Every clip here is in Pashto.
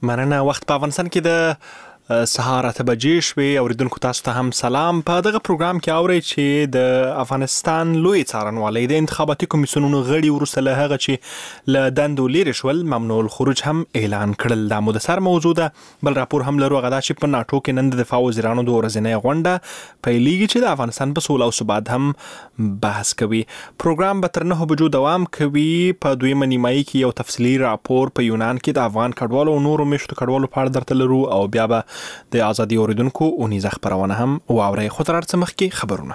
مننه. وخت په افغانستان کې د سهار 8 بجې شوې. اوریدونکو تاسو ته هم سلام. په دغه پروګرام کې اورئ چې د افغانستان لوی څارنوالۍ د انتخاباتي کمیسیونونو غړي وروسته له هغه چې له دندو لیرې شول ممنوع الخروج هم اعلان کړل. دا مو د سر موضوع ده. بل راپور هم لرو، هغه دا چې په ناټو کې نن د دفاع وزیرانو د ورځنۍ غونډه پیلېږي چې د افغانستان په سوله او ثبات هم بحث کوي. پروګرام به تر 9 بجو دوام کوي. په دویمه نیمایي کې یو تفصیلي راپور په یونان کې د افغان کډوالو او نورو میشتو کډوالو په اړه درته لرو، او بیا به د ازادي اوریدونکو اونیزه خبرونه هم واورئ. خو تر هر څه مخکې خبرونه.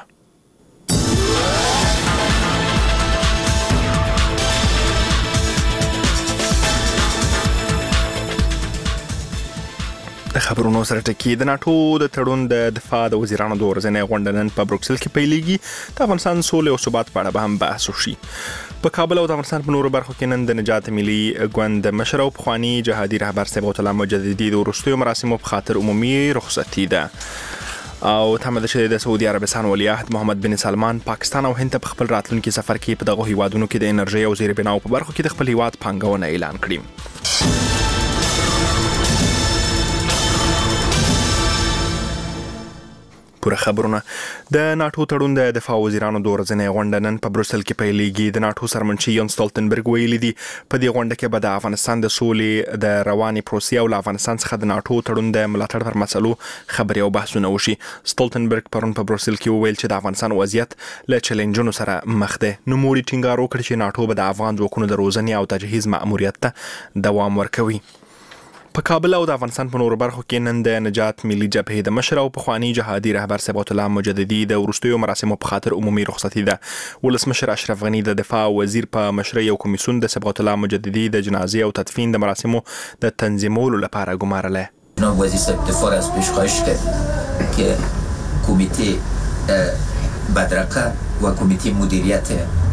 د خبرونو سره ټکی. د ناټو د تړون د دفاع د وزیرانو د ورځنۍ غونډه نن په بروکسل کې پیلېږي. د افغانستان سولې او ثبات په اړه به هم بحث وشي. په کابل او د افغانستان په نورو برخو کې نن د نجات ملي ګوند مشر او پخوانی جهادي رهبر صبغت الله مجددي د وروستیو مراسمو په خاطر عمومي رخصتي ده. او تمه ده چې د سعودي عربستان ولیعهد محمد بن سلمان پاکستان او هند ته په خپل راتلونکي سفر کې په دغه هیوادونو کې د انرژي او زیربناو په برخو کې د خپل هیواد پانګونه اعلان کړي. پوره خبرونه. د ناټو تړون د دفاع وزیرانو د ورځنۍ غونډه نن په بروکسل کې پیلېږي. د ناټو سرمنشي یون سټولتنبرګ ویلي دي په دې غونډه کې به د افغانستان د سولې د رواني پروسې او له افغانستان څخه د ناټو تړون د ملاتړ پر مسلو خبرې او بحثونه وشي. سټولتنبرګ پرون په بروکسل کې وویل چې د افغانستان وضعیت له چیلنجونو سره مخ دی. نوموړي ټینګار وکړ چې ناټو به د افغان ځواکونو د روزنې او تجهیز مأموریت ته دوام ورکوي. په کابل او د افغانستان په نورو برخو کې نن د نجات ملي جبهې د مشر او پخوانی جهادي رهبر صبغت الله مجددي د وروستیو مراسمو په خاطر عمومي رخصتي ده. ولسمشر اشرف غني د دفاع وزیر په مشرۍ یو کمیسیون د صبغت الله مجددي د جنازې او تدفین د مراسمو د تنظیمولو لپاره ګمارله. جناب وزیر صاحب دفاع از پیش خواهش کرد که کمیته بدرقه و کمیته مدیریت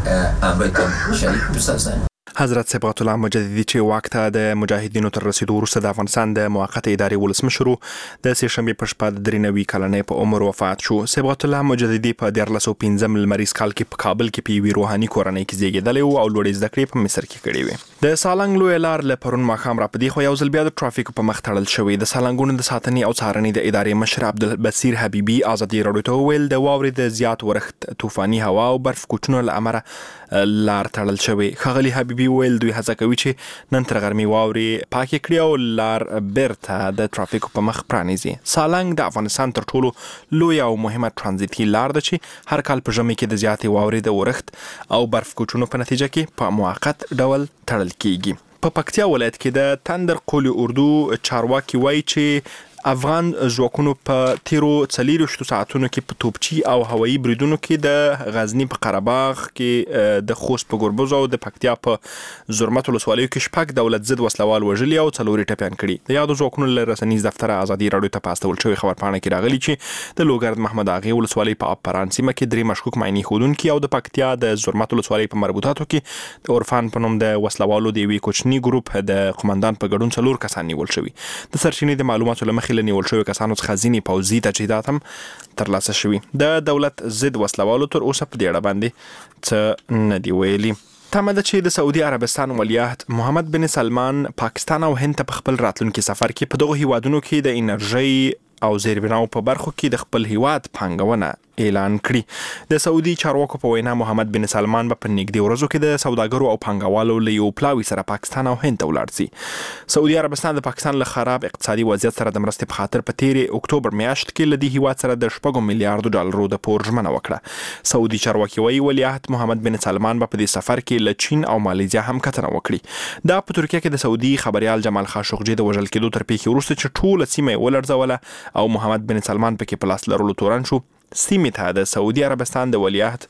امرایتان شریک بسازند. حضرت صبغت الله مجددي چې واک ته د مجاهدینو تر رسیدو وروسته د افغانستان د موقته ادارې ولسمشر د سه شنبې په شپه د 93 کلنۍ په عمر وفات شو. صبغت الله مجددي په 1915 لمریز کال کې په کابل کې په یوې روحاني کورنۍ کې زیږیدلی او لوړې زده کړې په مصر کې کړې وې. د سالنګ لوی لار له پرون ماښام را پدې خو یو ځل بیا د ټرافیکو په مخ تړل شوی. د سالنګونو د ساتنې او څارنې د ادارې مشر عبدالبصیر حبیبي ازادي راډیو ته وویل د واورې د زیات ورښت، طوفاني هوا او برف کوچونو له امله لار تړل شوی. ښاغلي حبیبي وویل دوی هڅه کوي چې نن تر غرمې واورې پاکې کړي او لار بیرته د ټرافیکو په مخ پرانیزي. سالنګ د افغانستان تر ټولو لوی او مهمه ترانزیتي لار ده چې هر کال په ژمي کې د زیاتې واورې د ورښت او برف کوچونو په نتیجه کې په موقت ډول تړل کیږي. په پکتیا ولایت کې د تندر قول اردو چارواکي وایي چې افغان ځواکونو په تیرو 24 ساعتونو کې په توپچي او هوایي بریدونو کې د غزنی په قرهباغ کې د خوست په ګربز او د پکتیا په زرمت ولسوالیو کې شپږ دولت ضد وسلوال وژلي او 4 ټپیان کړي. د یادو ځواکونو له رسنیز دفتر ازادي راډیو ته پاستول شوی خبرپاڼه کې راغلي چې د لوګرد محمد اغه ولسوالۍ په اپران سیمه کې 3 مشکوک مایني خودونکي او د پکتیا د زرمت ولسوالۍ په مربوطاتو کې د عرفان په نوم د وسلوالو د یوې کوچني ګروپ د قومندان په ګډون 4 کسان نیول شوي. د سرچینې د معلوماتو له مخې لنیول شوی کسانو څخه ځینې پوځي تجهیزات هم ترلاسه شوي. د دولت ضد وسلوالو تر اوسه په دې اړه باندې څه نه دي ویلي. تمه ده چې د سعودي عربستان ولیعهد محمد بن سلمان پاکستان او هند ته په خپل راتلونکي سفر کې په دغه هیوادونو کې د انرژي او زیربناو په برخو کې د خپل هیواد پانګونه اعلان کړي. د سعودي چارواکو په وینا محمد بن سلمان په نږدې ورځو کې د سوداګرو او پانګوالو له یو پلاوي سره پاکستان او هند ته ولاړ شي. سعودي عربستان د پاکستان له خراب اقتصادي وضعیت سره د مرستې په خاطر په 13 اکتوبر میاشت کې له دې هیواد سره د 6 میلیارډ ډالرو د پور ژمنه وکړه. سعودي چارواکي وایي ولیعهد محمد بن سلمان په دې سفر کې له چین او مالیزیا هم کتنه وکړي. دا په ترکیه کې د سعودي خبريال جمال خاشقجي د وژل کېدو تر پیښې وروسته چې ټول سیمه ولړزوله او محمد بن سلمان پکې په لاس لرلو تورن شو. سیمې ته د سعودي عربستان د ولیعهد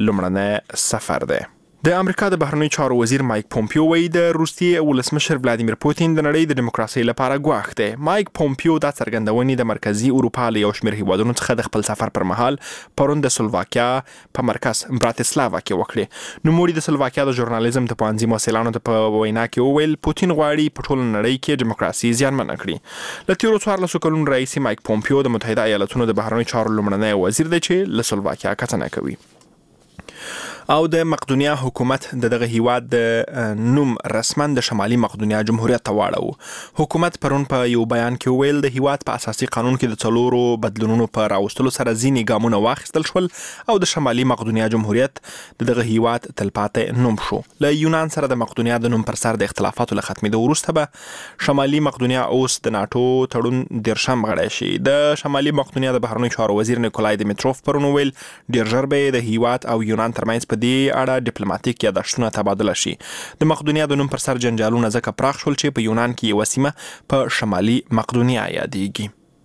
لومړنی سفر دی. د امریکا د بهرنیو چارو وزیر مایک پومپیو وایي د روسیې ولسمشر ولادیمیر پوتین د نړۍ د دیموکراسۍ لپاره ګواښ دی. مایک پومپیو دا څرګندونې د مرکزی اروپا له یو شمېر هیوادونو څخه د خپل سفر پر مهال پرون د سلوواکیا په مرکز براتسلاوا کې وکړې. نوموړي د سلوواکیا د ژورنالیزم د پوهنځي محصلانو ته په وینا کې وویل پوتین غواړي په ټوله نړۍ کې دیموکراسي زیانمنه کړي. له تیرو 14 کلونو راهیسې مایک پومپیو د متحده ایالاتونو د بهرنیو چارو لومړنی وزیر دی چې له سلوواکیا کتنه کوي. او د مقدونیا حکومت دغه هیواد د نوم رسما د شمالي مقدونیا جمهوریت ته واړو. حکومت پرون په یو بیان کې ویل د هیواد په اساسي قانون کې د څلورو بدلونونو په راوستلو سره ځینې ګامونه واخیستل شول او د شمالي مقدونیا جمهوریت دغه هیواد تلپاتې نوم شو. له یونان سره د مقدونیا د نوم پر سر د اختلافاتو له ختمېدو وروسته به شمالي مقدونیا اوس د ناتو تړون 10 غړی شي. د شمالي مقدونیا د بهرنیو چارو وزیر نیکولای دیمیتروف پرون ویل ډیر ژر به د هیواد او یونان ترمنځ په دې اړه ډیپلوماټیک یادښتونه تبادله شي. د مقدونیا د نوم پر سر جنجالونه ځکه پراخ شول چې په یونان کې یوه سیمه په شمالي مقدونیا یادېږي.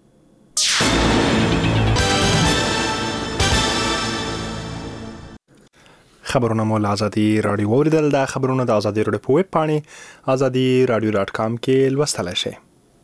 خبرونه مو له ازادي راډیو واوریدل. دا خبرونه د ازادي راډیو په ویب پاڼې azadiradio.com کې لوستلی شئ.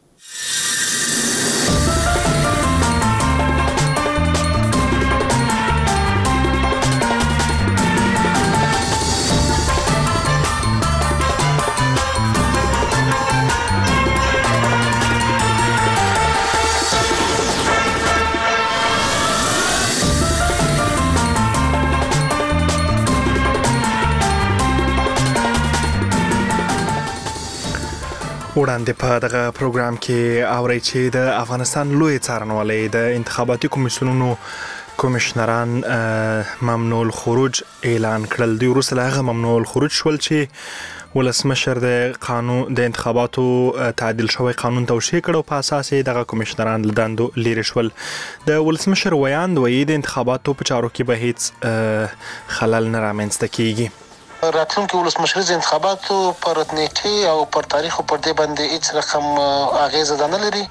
وړاندې په دغه پروګرام کې اورئ چې د افغانستان لوی څارنوالۍ د انتخاباتي کمیسیونونو کمیشنران ممنوع الخروج اعلان کړل. دوی وروسته له هغه ممنوع الخروج شول چې ولسمشر د انتخاباتو تعدیل شوی قانون توشیح کړ او په اساس یې دغه کمیشنران له دندو لیرې شول. د ولسمشر ویاند وایي د انتخاباتو په چارو کې به هیڅ خلل نه رامنځته کیږي. راتلونکي ولسمشریزه انتخاباتو پر نیټې او پر تاریخ او پر دې باندې هیڅ رقم اغیزه نه لري.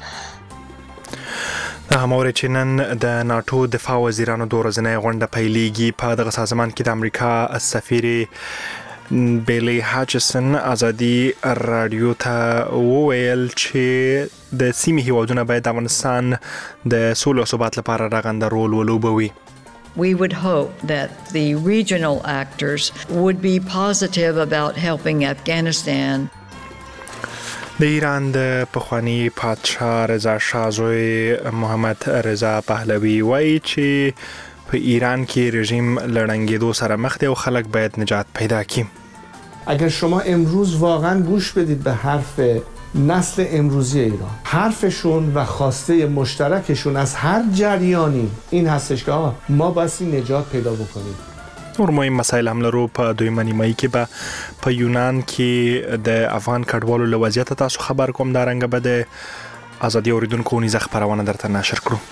د هماوري چې نن د ناتو دفاع وزیرانو د ورځنۍ غونډه پیلېږي. په دغه سازمان کې د امریکا سفیر بیلی هاچسن ازادي راډیو ته وویل چې د سیمې هیوادونه باید د افغانستان د سولې او ثبات لپاره رغنده رول ولوبوي. We would hope that the regional actors would be positive about helping Afghanistan. د ایران د پخوانی پادشاه رضا شاه زوی محمد رضا پهلوي وایي چې په ایران کې رژیم لړنګېدو سره مخ دی او خلک باید نجات پیدا کړي. اگر شما امروز واقعا گوش بدید به حرف نسل امروزی ایران، حرفشون و خواسته مشترکشون از هر جریانی این هستش که ما بسی نجات پیدا بکنیم. نور مهم مسائل هم لرو. په دویمه نیمایي کې به په یونان کې د افغان کډوالو له وضعیت تاسو خبر کوم. دارنګه به د ازادي اوریدونکو نیزه خبرونه درته نشر کړو.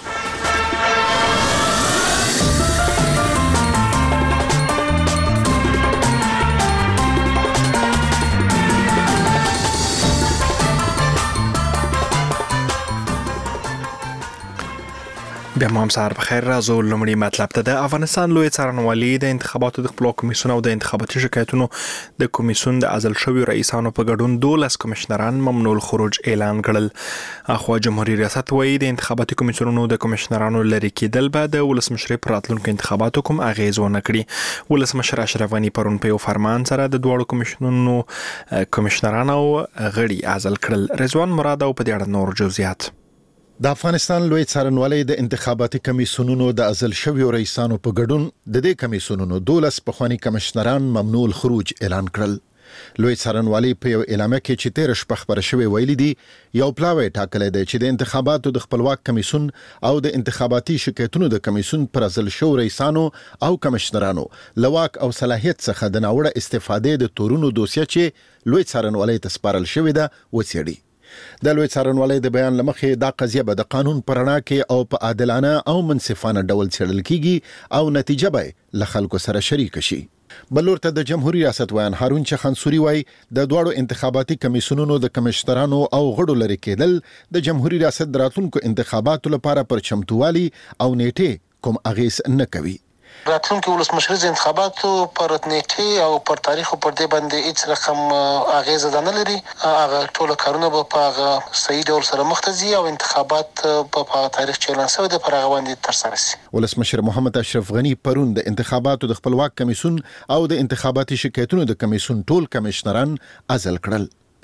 بیا هم سهار بخیر. راځو لومړی مطلب ته. د افغانستان لوی څارنوالي د انتخاباتو د خپلواک کمیسیون او د انتخاباتي شکایتونو د کمیسیون د ازل شویو رئیسانو په ګډون 12 کمیشنران ممنوع الخروج اعلان کړل. اخوا جمهوریت ریاست وایي د انتخاباتي کمیسیونونو د کمیشنرانو لرې کېدل به د ولسمشرۍ پر راتلونکو انتخاباتو کوم اغیز ونه کړي. ولسمشر اشرف غني پرون په یو فرمان سره د دواړو کمیشنونو کمیشنرانو غړي ازل کړل. رضوان مراد او په دې اړه نور جزئیات. د افغانستان لوی څارنوالۍ د انتخاباتي کمیسیونونو د ازل شویو رئیسانو په ګډون د دې کمیسیونونو 12 پخوانی کمشنران ممنوع الخروج اعلان کړل. لوی څارنوالۍ په یو اعلامیه کې چې 13 شپه خبره شوې ویلي دي یو پلاوی ټاکلی دی چې د انتخاباتو د خپلواک کمیسیون او د انتخاباتي شکایتونو د کمیسیون پر ازل شو رئیسانو او کمشنرانو لواک او صلاحیت څخه د ناوړه استفادې د تورونو دوسیه چې لوی څارنوالۍ ته سپارل شوې ده وڅېړي. د لوی څارنوالۍ د بیان لمخې دا قضیه به د قانون پر رڼا کې او په عادلانه او منصفانه ډول څېړل کیږي او نتیجه به له خلکو سره شریک شي. بلور ته د جمهوریت ریاست ویان هارون چخانسوري وای د دوړو انتخاباتي کمیسیونونو د کمشنرانو او غړو لري کېدل د جمهوریت ریاست دراتونکو انتخاباتو لپاره پر چمتووالي او نیټه کوم اغیز نه کوي. راتلونکي ولسمشریزه انتخاباتو پر نیټه او پر تاریخ او پر دې باندې هیڅ رقم اغیزه نه لري. هغه ټول کارونه به په صحیح ډول سره مختزي او انتخابات په تاریخ چې اعلان شوی د پر هغه باندې تر سره شي. ولسمشر محمد اشرف غني پرون د انتخاباتو د خپلواک کمیسیون او د انتخاباتي شکایتونو د کمیسیون ټول کمشنران ازل کړل.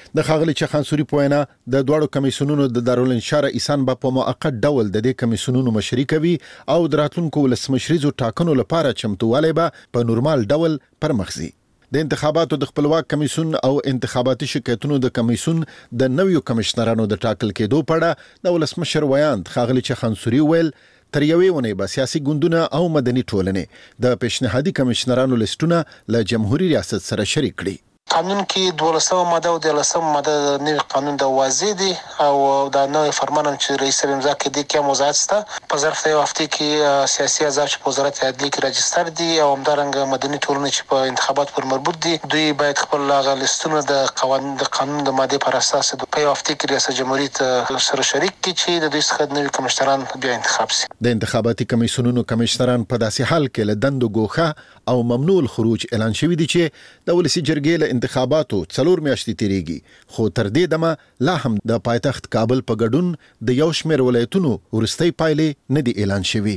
د ښاغلي چخانسوري په وینا د دوړو کمیسیونونو د دارالانشا رئیسان په موقت ډول د دې کمیسیونونو مشري کوي او د راتلونکو ولسمشریزو ټاکنو لپاره چمتووالی به په نورمال ډول پرمخ ځي. د انتخاباتو د خپلواک کمیسیون او انتخاباتي شکایتونو د کمیسیون د نویو کمشنرانو د ټاکل کېدو په اړه د ولسمشر ویاند ښاغلي چخانسوري ویل تر یوې ونې به سیاسي ګوندونه او مدني ټولنې د پیشنهادي کمشنرانو لیستونه له جمهوریت ریاست سره شریک کړي. قانون کې 12 ماده او 13 ماده د نوي قانون د واضح دي او د نوې فرمان چې رئیس امضا کې دي کې موضوعات شته. په ظرف د یو هفته کې سیاسي احزاب چې په وزارت عدلیه کې راجستر دي او همدارنګه مدني ټولنې چې په انتخابات پر مربوط دي دوی باید خپل لیستونه د قانون د ماده پر اساس په یو هفته کې ریاست جمهوریت سره شریک کړي چې د دوی څخه نوي کمشنران بیا انتخاب شي. د انتخاباتي کمیسیونونو کمشنران په داسې حال کې له دندو ګوښه او ممنوع الخروج اعلان شوی دي چې د ولسی جرګې له انتخاباتو 4 میاشتې تیریږي خو تر دې دمه لا هم د پایتخت کابل په ګډون د یو شمېر ولایتونو ورستۍ پایلې نه دي اعلان شوي.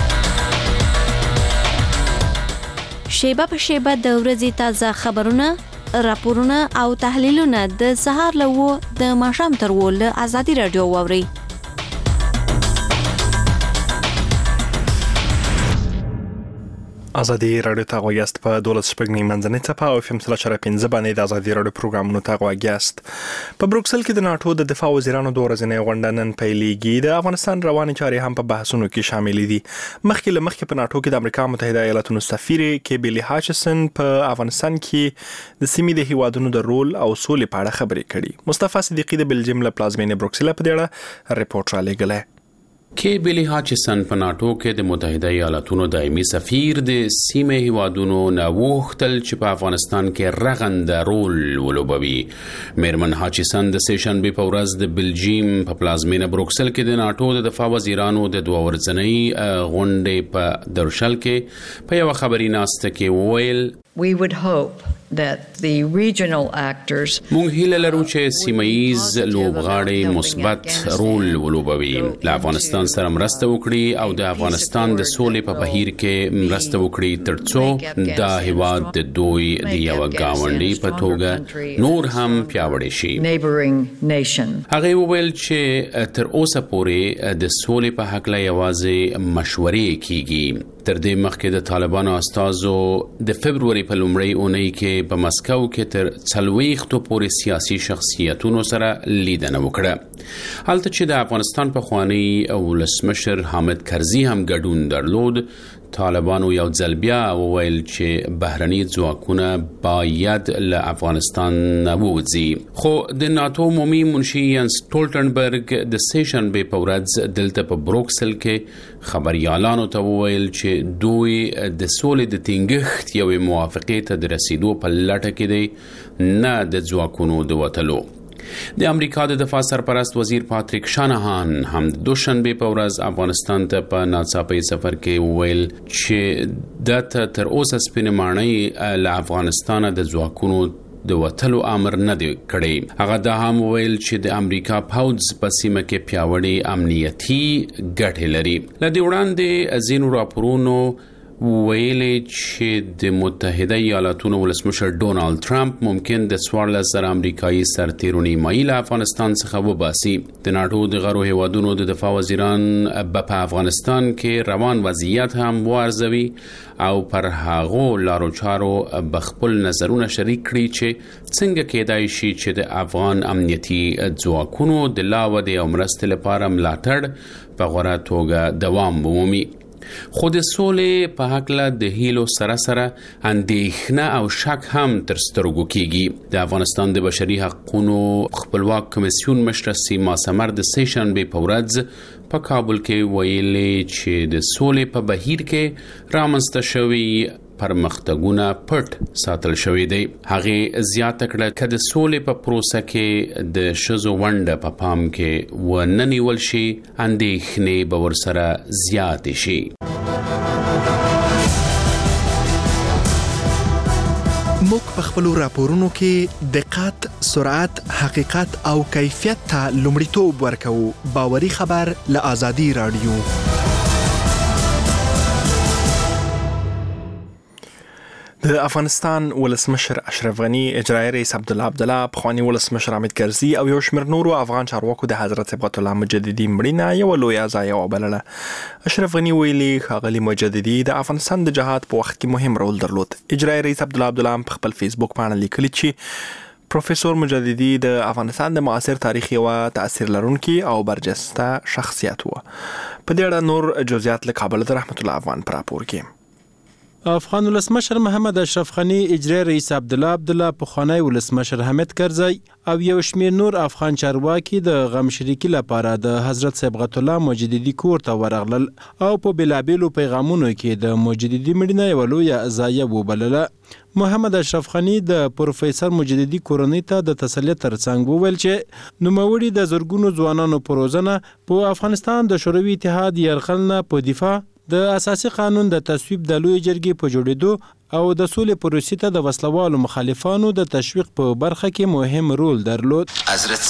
شیبه په شیبه د ورځې تازه خبرونه، راپورونه او تحلیلونه د سهار له د ماښام تر له ازادي رادیو واوري. ازادي رادیو ته غوښتل په 12 منځنۍ څپه او FM 3.5 باندې د ازادي رادیو پروګرامونو ته غوښتل. په بروکسل کې د ناتو د دفاع وزیرانو د ورځنۍ غونډه نن پیلېږي. د افغانستان رواني چارې هم په بحثونو کې شامل دي. مخکې په ناتو کې د امریکا متحده ایالاتونو سفیر کیبلی هاچسن په افغانستان کې د سیمې د هیوادونو د رول او سولې په اړه خبرې کړي. مصطفی صدیقی د بلجیم له پلازمینې بروکسل په اړه ریپورت را لېږلی. کیبلی هاچسن په ناتو کې د متحده ایالاتونو دایمي سفیر د سیمې هیوادونو نه وغوښتل چې په افغانستان کې رغنده رول ولوبوي. میرمن هاچسن د سیشنبې په ورځ د بلجیم په پلازمینه بروکسل کې د ناتو د دفاع وزیرانو د 2 ورځنۍ غونډې په درشل کې په یو خبري ناسته کې وویل We would hope that the regional actors مونږ هیله لرو چې سیمایي لوبغاړي مثبت رول ولوبوي، له افغانستان سره مرسته وکړي او د افغانستان د سولې په بهیر کې مرسته وکړي ترڅو د هیواد د دوی د یو گاونډي په توګه نور هم پیاوړی شي. هغه وویل چې تر اوسه پورې د سولې په حق لا یوازې مشورې کیږي. تر دې مخکې د طالبانو استازو د فبروري په لومړۍ اونۍ کې په مسکو کې تر 40 پورې سیاسي شخصیتونو سره لیدنه وکړه. حالت چې د افغانستان په خوانی ولسمشر حامد کرزي هم ګډون درلود. طالبانو یو ځل بیا وویل چې بهرني ځواکونه باید له افغانستان ووځي. خو د ناتو عمومي منشي ینس ټولټنبرګ د سیشنبې په ورځ دلته په بروکسل کې خبريالانو ته وویل چې دوی د سولې د ټینګښت یوې موافقې ته د رسیدو په لټه کې دي، نه د ځواکونو د وټلو. د امریکا د دفاع سرپرست وزیر پاتریک شانهان هم د دوشنبه په ورځ افغانستان ته په ناڅاپي سفر کې وویل چې د تر اوسه سپینې ماڼۍ له افغانستان د ځواکونو د وټلو امر نه دی کړی. هغه دا هم ویل چې د امریکا پوځ په سیمه کې پیاوړی امنیتي ګټې لري. لدې وړاندې ځینو راپورونو ویلي چې د متحده ایالاتونو ولسمشر ډونالد ټرمپ ممکن د 14,000 امریکایي سرتیرونی مایل افغانستان څخه وباسي. د ناتو د غړو هیوادونو د دفاع وزیران په افغانستان کې روان وضعیت هم وارزوي او پر هغو لارو چارو بخپل نظرونه شریک کړي چې څنګه کېدای شي چې د افغان امنیتي ځواکونو د لاودې او مرستې لپاره ملاتړ په غوره توګه دوام ومومي. خو د سولې په حقله د هیلو سره سره اندېښنه او شک هم تر سترګو کېږي. د افغانستان د بشري حقوقو خپلواک کمیسیون مشر سیما سمر د سیشنبې په ورځ په کابل کې ویلي چې د سولې په بهیر کې رامنځته شوی پرمختګونه پټ ساتل شوی دی. هغه زیاته کړه چې د سولې په پروسه کې د شزو ونډه په پام کې وننیول شي، اندېښنې به ورسره زیاتې شي. موږ په خپل راپورونو کې دقت، سرعت، حقیقت او کیفیت ته لومړیتوب ورکوو. باوري خبر له ازادي رادیو. د افغانستان ولسمشر اشرف غنی، اجرایي رئیس عبدالله، پخوانی ولسمشر حامد کرزي او یو شمېر نورو افغان چارواکو د حضرت صبغت الله مجددي مړینه یوه لویه ضایعه وبلله. اشرف غنی ویلي ښاغلي مجددي د افغانستان د جهاد په وخت کې مهم رول درلود. اجرایي رئیس عبدالله په خپل فیسبوک باندې لیکلي چې پروفیسور مجددي د افغانستان د معاصر تاریخ یوه تاثیر لرونکي او برجسته شخصیت و. په دې اړه نور جزئیات له کابل د رحمت الله افغان په راپور کې. افغان ولسمشر محمد اشرف غنی، اجرایي رئیس عبدالله، پخوانی ولسمشر حامد کرزي او یو شمېر نور افغان چارواکي د غم شریکي لپاره د حضرت صبغت الله مجددي کور ته ورغلل او په بېلابېلو پیغامونو کې د مجددي مړینه یوه لویه ضایعه وبلله. محمد اشرف غنی د پروفیسور مجددي کورنۍ ته د تسلیت ترڅنګ وویل چې نوموړي د زرګونو ځوانانو په روزنه په افغانستان د شوروي اتحاد یرغل نه په دفاع، د اساسي قانون د تصویب د لوی جرګې په جوړېدو او د سولې پروسې ته د وسلوالو مخالفانو د تشویق په برخه کې مهم رول درلود. حضرت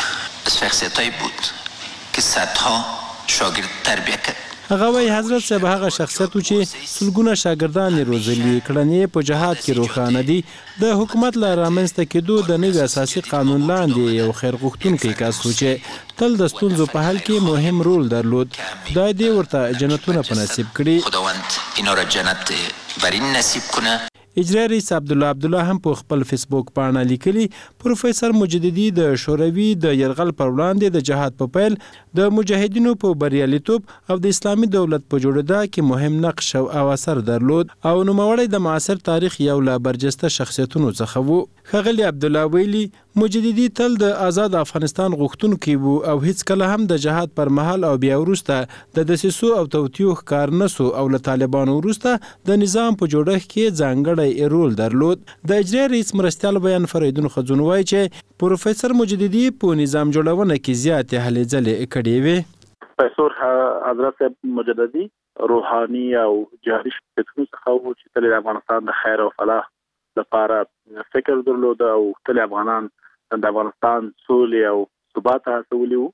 شخصیتایی بود که صدها شاگرد تربیه کرد. هغه وایي حضرت صاحب هغه شخصیت و چې سلګونه شاګردان یې روزلي، کړنې په جهاد کې روښانه دي. د حکومت له رامنځته کېدو د نوي اساسي قانون لاندې یو خیر غوښتونکی کس و چې تل د ستونزو په حل کې مهم رول درلود. خدای دې ورته جنتونه په نصیب کړي. خداوند اینا را جنت برین نصیب کنه. اجرایي رئیس عبدالله هم په خپل فیسبوک باندې لیکلي پروفیسور مجددي د شوروي د یرغل پر وړاندې د جهاد په پیل د مجاهدینو په بریالیتوب او د اسلامي دولت په جوړېدا کې مهم نقش او اثر درلود او نوموړی د معاصر تاریخ یو له برجسته شخصیتونو څخه و. ښاغلي عبدالله ویلي مجددي تل د آزاد افغانستان غوښتونکی و او هیڅ کله هم د جهاد پر مهال او بیا وروسته د دسیسو او توطیو ښکار نسو او له طالبانو وروسته د نظام په جوړښت کې ځانګړی رول درلود. د اجرایي رئیس مرستیال بیان فریدون خځون وایي چې پروفیسور مجددي په نظام جوړونه کې زیاتې هلې ځلې کړې وې. پروفیسور حضرت مجددي روحاني او جهادي شخصیتونو څخه و چې تل د افغانستان د خیر او فلاح لپاره فکر درلود او تل افغانان د افغانستان سولې او ثبات هڅولي وو.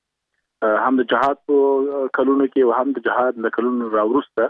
هم د جهاد په کلونو کې او هم د جهاد د کلونو راوروسته،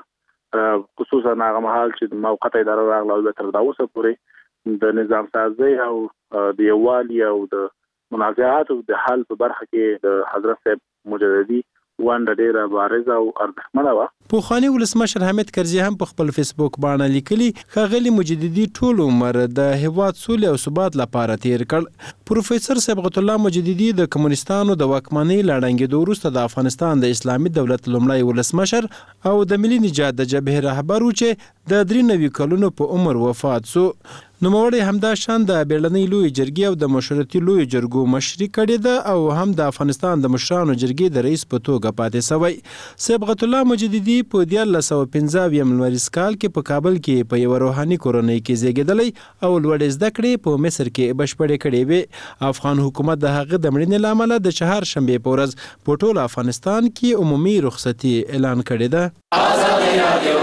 خصوصا هغه مهال چې د موقته اداره راغله او تر دا اوسه پورې د نظام سازي او د یووالي او د منازعاتو د حل په برخه کې د حضرت صاحب مجددي ونډه ډیره بارزه او ارزښتمنه وه. پخوانی ولسمشر حامد کرزي هم په خپل فیسبوک باندې لیکلي ښاغلي مجددي ټول عمر د هیواد سولې او ثبات لپاره تیر کړ. پروفیسور صبغت الله مجددي د کمونستانو د واکمنۍ له ړنګېدو وروسته د افغانستان د اسلامي دولت لومړی ولسمشر او د ملي نجات د جبهې رهبر و چې د 93 کلونو په عمر وفات سو. نوموړی همدا شان د بیړنۍ لوی جرګې او د مشورتي لوی جرګو مشري کړې ده او هم د افغانستان د مشرانو جرګې د رئیس په توګه پاتې سوی. صبغت الله مجددي په 1915 لمریز کال کې په کابل کې په یو روحاني کورنۍ کې زیږېدلی او لوړې زده کړې په مصر کې بشپړې کړې وې. افغان حکومت د هغه د مړینې له امله د چهارشنبې په ورځ په ټول افغانستان کې عمومي رخصتي اعلان کړې ده. ازادي رادیو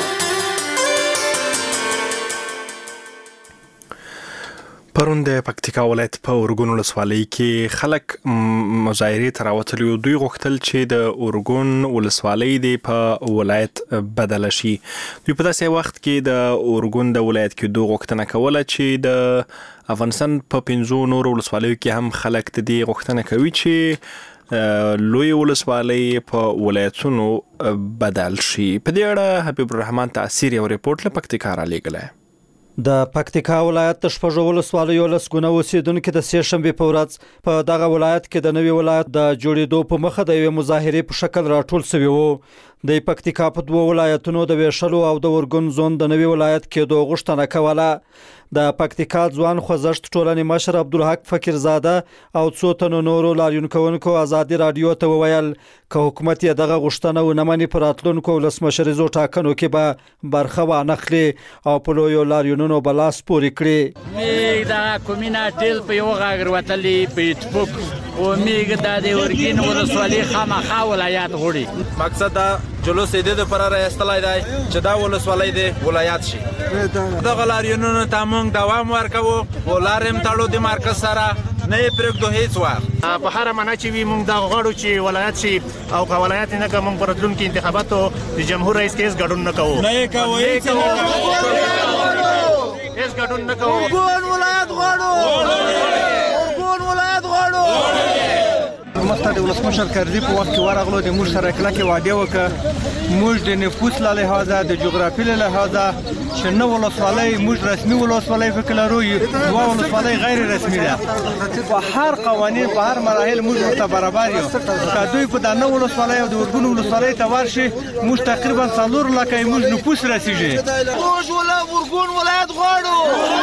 پرون د پکتیکا ولایت په اورګون ولسوالۍ کې خلک مظاهرې ته راوتلي وو. دوی غوښتل چې د اورګون ولسوالۍ د په ولایت بدله شي. دوی په داسې وخت کې د اورګون د ولایت کېدو غوښتنه کوله چې د افغانستان په 5 نورو ولسوالیو کې هم خلک د دې غوښتنه کوي چې لوی ولسوالۍ په ولایتونو بدل شي. په دې اړه حبیب الرحمن تاثیر یو ریپورت له پکتیکا را لیږلی. د پکتیکا ولایت د شپږو ولسوالیو لسګونه اوسیدونکو د سې شنبې په ورځ په دغه ولایت کې د نوي ولایت د جوړېدو په مخه د یوې مظاهرې په شکل راټول شوي وو. د پکتیکا په 2 ولایتونو د ویشلو او د اورګون زون د نوي ولایت کېدو غوښتنه کوله. د پکتیکا ځوان خوځښت ټولنې مشر عبدالحق فقیرزاده او څو تنو نورو لاریون کوونکو ازادي رادیو ته وویل که حکومت یې دغه غوښتنه ونه مني په راتلونکو ولسمشریزو ټاکنو کې به برخه وانخلي او په لویو لاریونونو به لاس پورې کړي. میږ د کومینه ټیل په یو غاګر وتلی په فیسبوک او میږ د اورګین ولسوالۍ خامخا ولایت غوړي. مقصد دا جلوس دې د پر راستلای دی چې دا ولسوالۍ د ولایت شي. دغه لاریونونو ته موږ دوام ورکوو او لارم تړو د مرکز سره نه یې پرېږدو هیڅ وخت. په هره معنا چې وي موږ دا غواړو چې ولایت شي او که ولایت نه که موږ په راتلونکي انتخاباتو د جمهور رئیس کې هیڅ ګډون نه کوو. نه یې کوو. هیڅ ګډون نه کوو. ورګون ولایت غواړو. موږ ته د ولسمشر کرزي په وخت کې ورغلو د موږ سره کلکې وعده وکړه موږ د نفوس له لحاظه د جغرافي له لحاظه چې نو ولسوالۍ موږ رسمي ولسوالۍ فکر لرو دوه ولسوالۍ غیر رسمي ده په هر قوانین په هر مراحل موږ ورته برابر یو که دوی په دانه ولسوالۍ او د ورګون ولسوالۍ ته ورشي موږ تقریبا 4 لکه موږ نفوس رسیږي. موږ ورګون ولایت غواړو.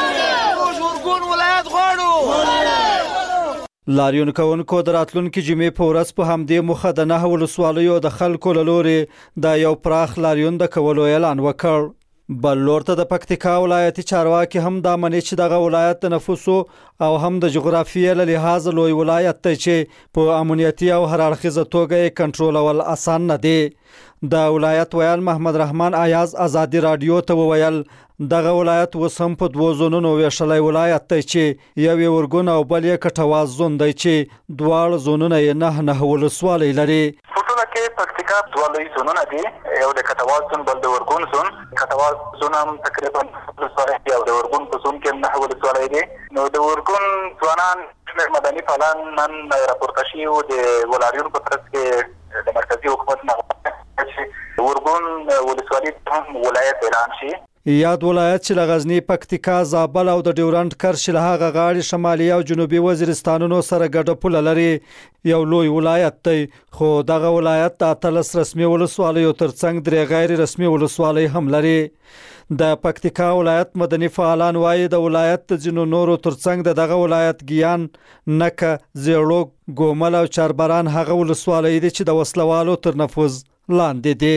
لاریون کوونکو د راتلونکو جمعې په ورځ په همدې مخه د 9 ولسوالیو د خلکو له لوري د یو پراخ لاریون د کولو اعلان وکړ. بل لور ته د پکتیکا ولایتي چارواکي هم دا مني چې دغه ولایت د نفوسو او هم د جغرافیې له لحاظ لوی ولایت دی چې په امنیتي او هر اړخیزه توګه یې کنټرولول آسان نه دی. د ولایت ویل محمد رحمان ایاز ازادي رادیو ته وویل دغه ولایت وسم په 2 زونونو ویشلای ولایت دی چې یو ورګون او بل یې کټواز زون دی چې دواړه زونونه یې نه ولسوالۍ لري. فوټونه کې پکتیکا دوه زونونه دي یو د کټواز زون بل د ورګون زون. کټواز زون هم تقریبا ولسوالۍ دی او د ورګون په زون کې نه ولسوالۍ دی. نو د ورګون ځوانان مدني فعالان نن راپورته شي او د ولاریون په ترڅ کې د مرکزی حکومت نه ورګون ولسوالۍ هم ولایت اعلان شي. یاد ولایت چې غزنی، پکتیکا، زابل او د ډیورنډ کرښې له هغه غاړې شمالي او جنوبي وزیرستانونو سره ګډه پوله لري یو لوی ولایت دی خو دغه ولایت د 13 رسمي ولسوالیو ترڅنګ 3 غیر رسمي ولسوالۍ هم لري. د پکتیکا ولایت مدني فعالان وایي د ولایت د ځینو نورو ترڅنګ دغه ولایت ګیان، نکه، زیړوک، ګومل او چاربران هغه ولسوالۍ دي چې د وسلوالو تر نفوذ لاندې دي.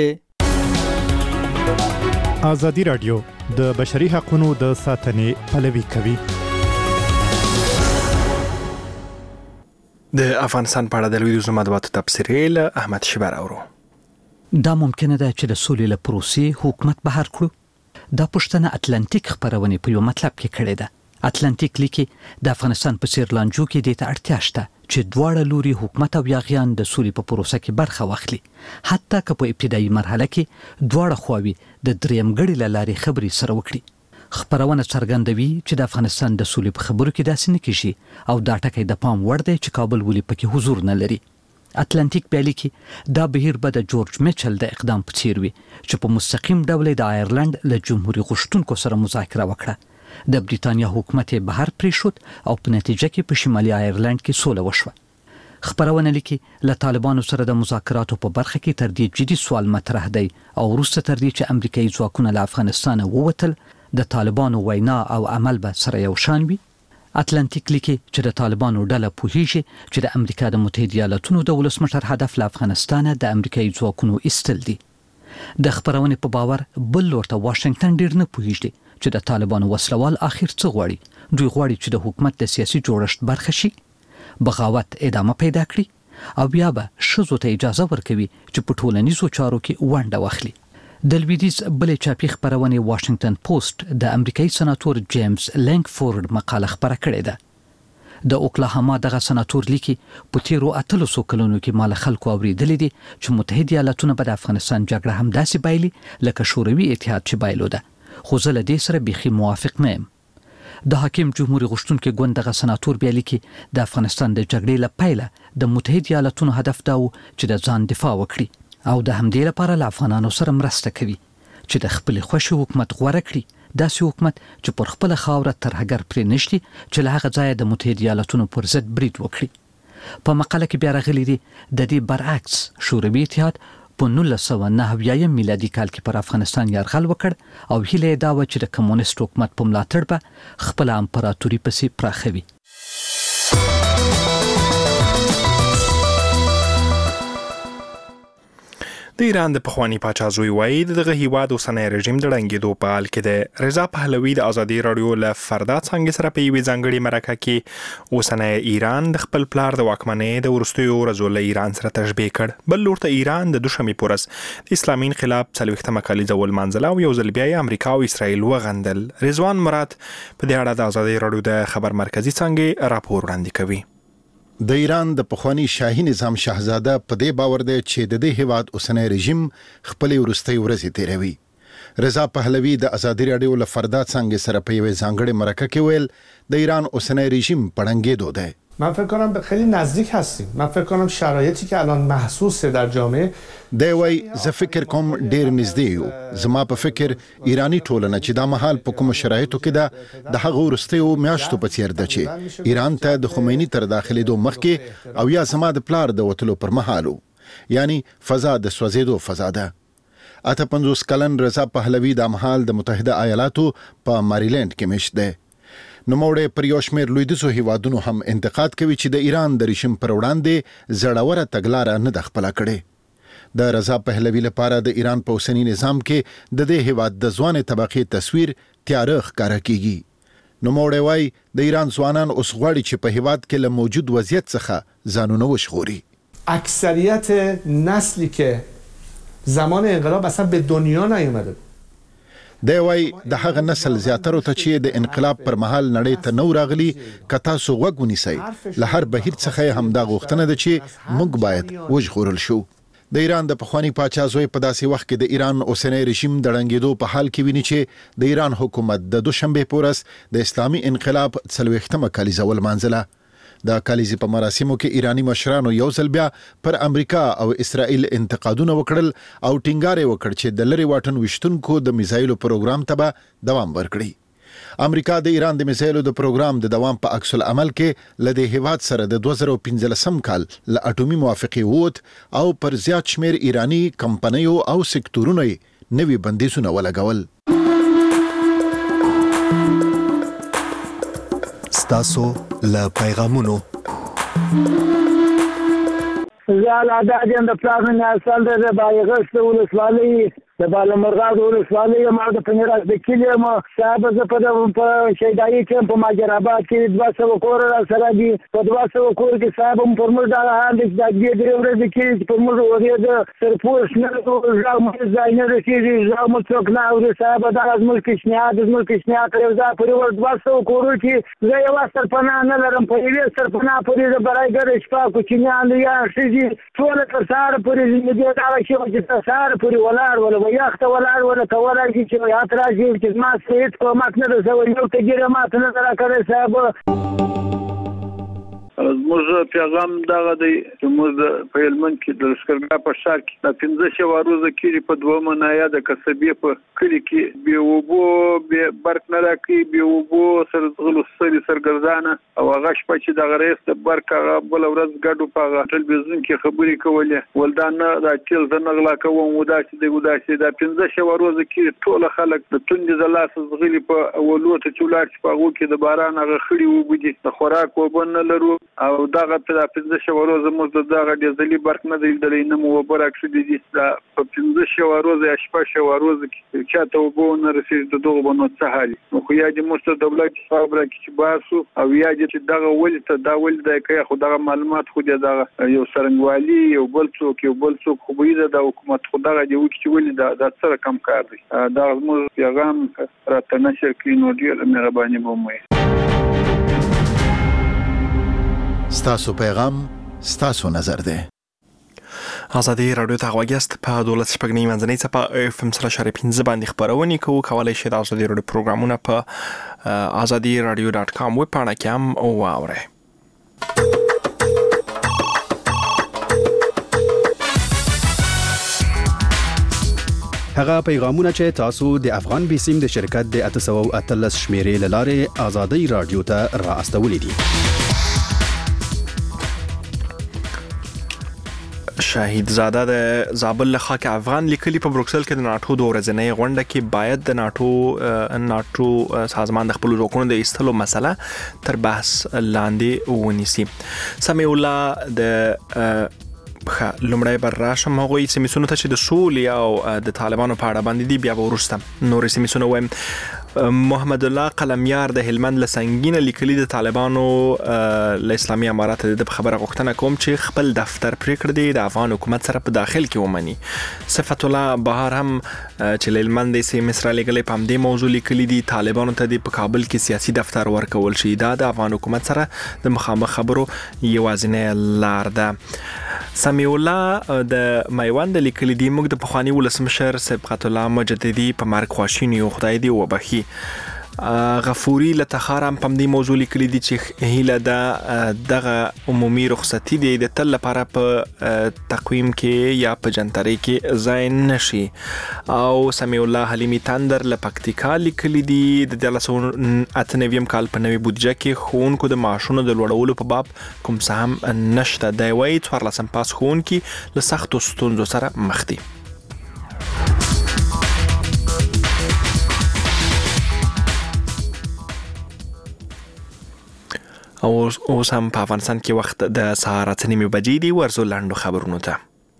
ازادي رادیو د بشري حقوقو د ساتنې پلوي کوي. د افغانستان په اړه د لویدیځ مطبوعاتو تبصرې له احمد شبر اورو. دا ممکنه ده چې د سولې له پروسې حکومت بهر کړو. دا پښتنه اتلانتیک خبرونه په یو مطلب کې کړې ده. اتلانتیک لیکي د افغانستان په څیر لانجو کې د اړتیا شته چې دواړه لوري حکومت او یاغیان د سولې په پروسه کې برخه واخلي، حتی که په ابتدایي مرحله کې دواړه خواوې د دریم غړي لارې خبرې سره وکړي. خبرونه څرګندوي چې د افغانستان د سولې په خبرو کې داسې نه کیږي او دا ټکی د پام وړ دی چې کابل ولې پکې حضور نه لري. اتلانتیک بیالي کې دا بهیر به د جورج میچل د اقدام په څیر وي چې په مستقیم ډول د آیرلند له جمهوریت غوښتونکو سره مذاکره وکړه. د بریټانیا حکومت بهر پریښود او په نتیجه کې په شمالي آیرلند کې سوله وشوه. خبرونه لیکي له طالبانو سره د مذاکراتو په برخه کې تر دې جدي سوال مطرح دی او وروسته تر دې چې امریکایي ځواکونه له افغانستان ووتل د طالبانو وینا او عمل به سره یو شان وي. اتلانتیک لیکي چې د طالبانو ډله پوهیږي چې د امریکا د متحده ایالاتونو د ولسمشر هدف له افغانستان د امریکایي ځواکونو ایستل دي. د خبرونه په باور بل ورته واشنگټن ډیر نه پوهیږي چې د طالبانو وسلوال اخر څه غواړي. دوی غواړي چې د حکومت د سیاسي جوړښت برخه شي، بغاوت ادامه پیدا کړي او بیا به ښځو ته اجازه ورکوي چې په ټولنیزو چارو کې ونډه واخلي. د لویدیځ بلې چاپي خبرونه واشنگټن پوسټ د امریکایي سناتور جیمز لینګفورد مقاله خبره کړې ده. د اوکلاهاما دغه سناتور لیکي په تیرو 800 کلونو کې مال خلکو اوریدلې دي چې متحده ایالاتونه په افغانستان جګړه هم داسې بایلي لکه شوروي اتحاد چې بایلو ده، خو زه له دې سره بيخي موافق نه یم. د حاکم جمهوریت غوښتونکو ګوند دغه سناتور بیا لیکي د افغانستان د جګړې لپاره د متحده ایالاتونو هدف دا و چې د ځان دفاع وکړي او د همدې لپاره له افغانانو سره مرسته کوي چې د خپل خوښ حکومت غوړه کړي، داسې حکومت چې پر خپل خاوره ترهګر پرې نشي چې له هغه ځای د متحده ایالاتونو پر ضد برید وکړي. په مقاله کې بیا راغلي دي د دې برعکس شوروي اتحاد په 1990 میلادي کال کې پر افغانستان یرغل وکړ او هیله دا و چې د کمونیست حکومت په ملاتړ به خپل امپراتوري پسې پراخوي. د ایران د پخوانی پاچا زوی وایي دغه هیواد اوسنی رژیم د ړنګېدو په حال کې دی. رضا پهلوي د ازادي رادیو له فردا څنګه سره په یوې ځانګړې مرکه کې اوسنی ایران د خپل پلار د واکمنۍ د وروستیو ورځو له ایران سره تشبیه کړ. بل لور ته ایران د دوشنبې په ورځ د اسلامي انقلاب 40مه کلیزه ولمانځله او یو ځل بیا یې امریکا او اسرائیل وغندل. رضوان مراد په دې اړه د ازادي رادیو د خبر مرکزی څنګه راپور وړاندې کوي. د ایران د پخوانی شاهي نظام شاهزاده په دې باور دی چې د دې هیواد اوسنی رژیم خپل ورستۍ ورځې تیروي. رضا پهلوي د ازادي رادیو له فرداد څنګه سره په یوه ځانګړې مرکه کې ویل د ایران اوسنی رژیم پړنګېدو دی. من فکر کنم به خیلی نزدیک هستیم. من فکر کنم شرایطی که الان محسوسه در جامعه دی وای زه فکر کوم ډیر نږدې یو. زما په فکر ایرانی ټولنه چې دا مهال په کوم شرایطو کې ده د هغه وروستیو میاشتو په څیر ده چې ایران ته د خمیني تر داخلېدو مخکې او یا زما د پلار د وتلو پر مهالو، یعنی فضا د سوځېدو فضا ده. 58 کلن رضا پهلوي د مهال د متحده ایالاتو په ماریلند کې مشت ده. نوموړی پر یو شمېر لویدیځو هیوادونو هم انتقاد کوي چې د ایران د رژیم پر وړاندې زړوره تګلاره نه ده خپله کړې. د رضا پهلوي لپاره د ایران په اوسني نظام کې د دې هیواد د ځوانې طبقې تصویر تیاره ښکاره کیږي. نوموړی وایي د ایران ځوانان اوس غواړي چې په هیواد کې له موجود وضعیت څخه ځانونه وژغوري. اکثریت نسلی که زمان انقلاب اصلا به دنیا نیومده بود. دی وای د هغه نسل زیاترو ته چې د انقلاب پر مهال نړۍ ته نو راغلي که تاسو غوږ ونیسئ له هر بهیر څخه هم دا غوښتنه ده چې موږ باید وژغورل شو. د ایران د پخوانی پاچا زوی په داسې وخت کې د ایران اوسنی رژیم د ړنګېدو په حال کې ویني چې د ایران حکومت د دوشنبه په ورځ د اسلامي انقلاب 40مه کلیزه ولمانځله. د کلیزې په مراسمو کې ایرانی مشرانو یو ځل بیا پر امریکا او اسرائیل انتقادونه وکړل او ټینګار یې وکړ چې د لرې واټن ویشتونکو د میزایلو پروګرام ته به دوام ورکړي. امریکا د ایران د میزایلو د پروګرام د دوام په عکس العمل کې له دې هیواد سره د 2015 کال له اټومي موافقې ووت او پر زیات شمیر ایرانی کمپنیو او سکتورونو نوي بندیزونه ولګول. ستاسو له پیغامونو زال عدادین د پلان نه اصل د بایغست ولسوالۍ د بالمرغاد ولسوالۍ ما د پنیراس د کلی ما صاحب ز په شیدای کې په ماجراباد کې 200 کور سره دي په 200 کور کې صاحب پر موږ د هاند د دې درې ورځې کې پر موږ ورې د سرپوش نه ځم ځاینه رسېږي ځم څوک نه او صاحب د ازمل کې تر ځا پر 200 کور کې زه یو سرپنا نه لرم په یوه سرپنا پرې د برایګر شپه کوچنیان یا شي ټول تر سار پرې دې دا شي چې سار پرې ولاړ یخت ولاړ ولا کولای شي چې یا تر شي چې ما سیټ کومک نه رسوي نو ته ګیره ما ته نه راکړې صاحب. زموږ پیغام دغه دی چې موږ په هلمند کې د لښکرګاه په ښار کې د 15 ورځې کې په دوه نایا د کسبې په کلی کې به وبو به برق نه راکې به وبو سر غلو سرګردانه او هغه شپه چې د غریس د برق هغه بل ورځ ګډو په ټلویزیون کې خبرې کولې ولدان د چیل د نغلا کوم وداسي د 15 ورځې کې ټول خلک د توند د لاس زغلی په ولوت چولار په هغه کې د باران هغه خړی وبدي د خوراک وبن لرو او دغه په 15 ورځې موږ دغه د ځلی برق نه دی دلې نه مو برعکس دي په 15 ورځې شپه ورځې کې چاته وبونه رسېږي دغه بنو څه حالي نو خو یا د مست دولت خبره کې باسو او یا چې دغه ولته دا ول د کې خو دغه معلومات خو دغه یو سرنګوالي یو بل څوک خو به د حکومت خو دغه دی چې ول د سره کم کار دی دا موږ پیغام راته نشر کړی نو ډیر مهرباني بومه. ستاسو پیغام ستاسو نظر ده. ازادي رادیو ته غوږیاست په 12 منځنۍ څپه FM 3.15 باندې خبرونه کوو. کولای شئ د ازادي رادیو پروګرامونه په azadiradio.com ویب پاڼه کې هم واورئ. هغه پیغامونه چې تاسو د افغان بیسیم د شرکت د 813 شمیرې لاره ازادي رادیو ته را استولې دي. شاهد زاده د زابل له خاک افغان لیکلي په بروکسل کې د ناتو د ورځنۍ غونډه کې باید د ناتو سازمان د خپل ځواکونو د ایستلو مسله تر بحث لاندې ونیسي. سمیع الله د لومړی بر راشم هغوی سیمسونو ته چې د سولې او د طالبانو په اړه باندې دی بیا ورسته نور سیمسونو وایم محمد الله قلمیار د هلمند له سنگینه لیکلي د طالبانو له اسلامي امارات د خبره غوښتنه کوم چې خپل دفتر پریکړه دی د افغان حکومت سره په داخل کې ومني. صفت الله بهار هم چې له هلمند سي مصر لګلې په دې موضوع لیکلي دي طالبانو ته په کابل کې سیاسي دفتر ورکول شي دا د افغان حکومت سره د مخامخ خبرو یوازینی لار ده. سمیع الله د میوند لیکلي دي موږ د پخوانی ولسمشر صبغت الله مجددي په مرګ خواشینی او خدای دی وبخي. غفوري لتخارم په دې موضوع لیکلي دي چې هیله ده دغه عمومي رخصتي دی د تل لپاره په تقویم کې یا په جنتري کې ځای نشي. او سمیع الله حلیمی تندر له پکتیکا لیکلي دي د 1998 کال په نوې بودجه کې خونکو د معاشونو د لوړولو په باب کوم څه هم نشته. دی وایي 14 پاس خونکي له سختو ستونزو سره مخ دي. او اوس هم په افغانستان کې وخت د سهار 8:30 بجې دی. ورزو لاندو خبرونو ته.